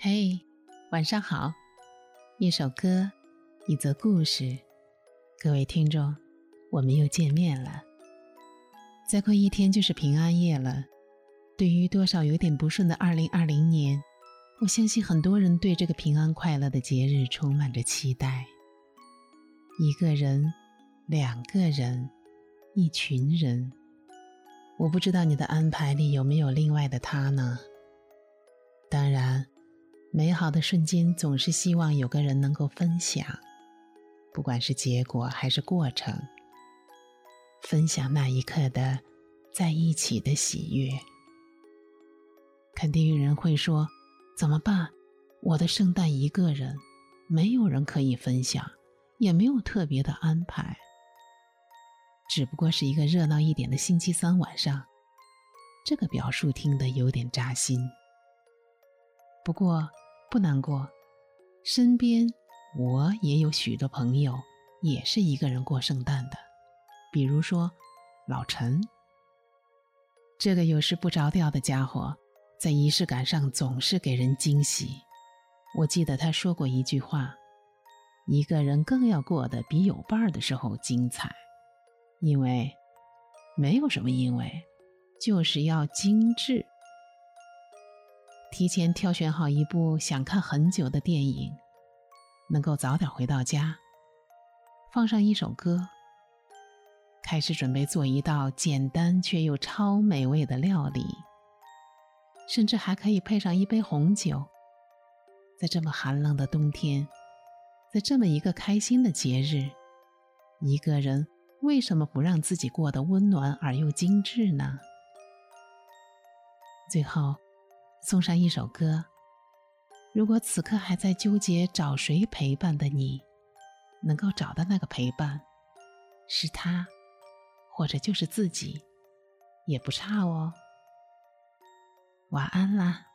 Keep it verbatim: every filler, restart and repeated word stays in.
嘿，晚上好。一首歌，一则故事，各位听众，我们又见面了。再过一天就是平安夜了，对于多少有点不顺的二零二零年，我相信很多人对这个平安快乐的节日充满着期待。一个人，两个人，一群人，我不知道你的安排里有没有另外的他呢？当然，美好的瞬间总是希望有个人能够分享，不管是结果还是过程，分享那一刻的在一起的喜悦。肯定有人会说，怎么办？我的圣诞一个人，没有人可以分享，也没有特别的安排，只不过是一个热闹一点的星期三晚上。这个表述听得有点扎心。不过不难过，身边我也有许多朋友也是一个人过圣诞的，比如说老陈。这个有时不着调的家伙，在仪式感上总是给人惊喜。我记得他说过一句话，一个人更要过得比有伴儿的时候精彩，因为没有什么因为，就是要精致。提前挑选好一部想看很久的电影，能够早点回到家，放上一首歌，开始准备做一道简单却又超美味的料理，甚至还可以配上一杯红酒。在这么寒冷的冬天，在这么一个开心的节日，一个人为什么不让自己过得温暖而又精致呢？最后送上一首歌，如果此刻还在纠结找谁陪伴的你，能够找到那个陪伴，是他，或者就是自己，也不差哦。晚安啦。